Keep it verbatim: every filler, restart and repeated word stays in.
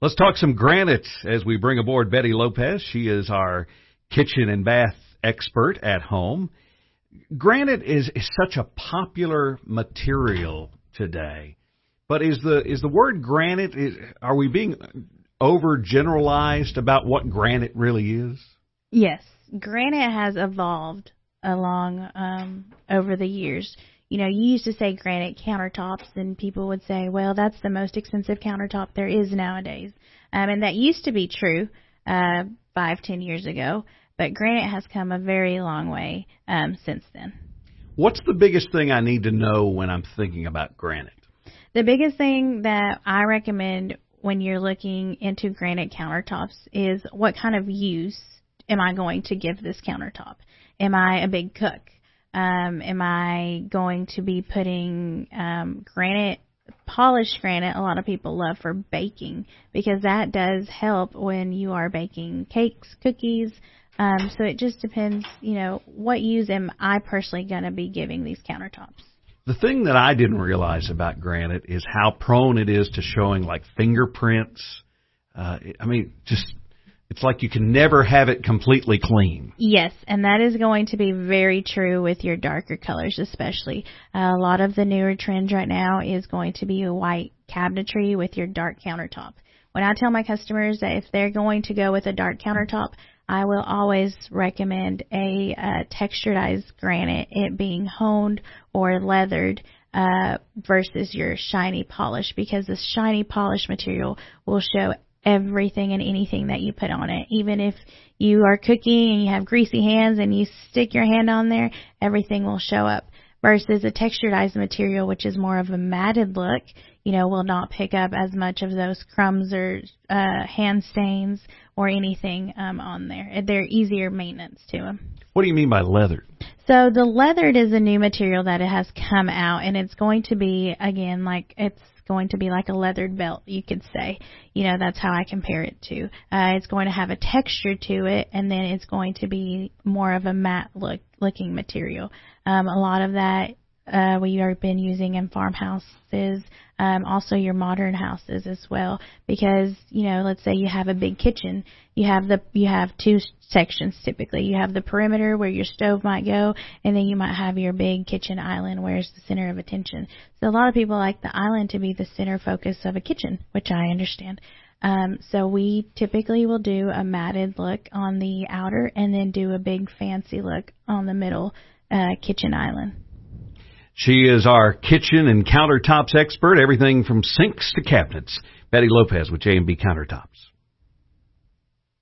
Let's talk some granite as we bring aboard Betty Lopez. She is our kitchen and bath expert at home. Granite is, is such a popular material today, but is the is the word granite, is, are we being overgeneralized about what granite really is? Yes, granite has evolved along um, over the years. You know, you used to say granite countertops, and people would say, well, that's the most expensive countertop there is nowadays. Um, and that used to be true uh, five, ten years ago, but granite has come a very long way um, since then. What's the biggest thing I need to know when I'm thinking about granite? The biggest thing that I recommend when you're looking into granite countertops is what kind of use am I going to give this countertop? Am I a big cook? Um, am I going to be putting um, granite, polished granite? A lot of people love for baking because that does help when you are baking cakes, cookies. Um, so it just depends, you know, what use am I personally going to be giving these countertops? The thing that I didn't realize about granite is how prone it is to showing like fingerprints. Uh, I mean, just it's like you can never have it completely clean. Yes, and that is going to be very true with your darker colors especially. Uh, a lot of the newer trends right now is going to be a white cabinetry with your dark countertop. When I tell my customers that if they're going to go with a dark countertop, I will always recommend a uh, texturized granite, it being honed or leathered uh, versus your shiny polish, because the shiny polish material will show everything and anything that you put on it. Even if you are cooking and you have greasy hands and you stick your hand on there, everything will show up. Versus a texturized material, which is more of a matted look, you know, will not pick up as much of those crumbs or uh, hand stains or anything um, on there. They're easier maintenance to them. What do you mean by leathered? So the leathered is a new material that it has come out, and it's going to be, again, like it's going to be like a leathered belt, you could say. You know, that's how I compare it to. Uh, it's going to have a texture to it, and then it's going to be more of a matte look looking material. Um, a lot of that uh, we have been using in farmhouses, um, also your modern houses as well, because, you know, let's say you have a big kitchen. You have the you have two sections typically. You have the perimeter where your stove might go, and then you might have your big kitchen island where it's the center of attention. So a lot of people like the island to be the center focus of a kitchen, which I understand. Um, so we typically will do a matted look on the outer and then do a big fancy look on the middle uh, kitchen island. She is our kitchen and countertops expert, everything from sinks to cabinets. Betty Lopez with J and B Countertops.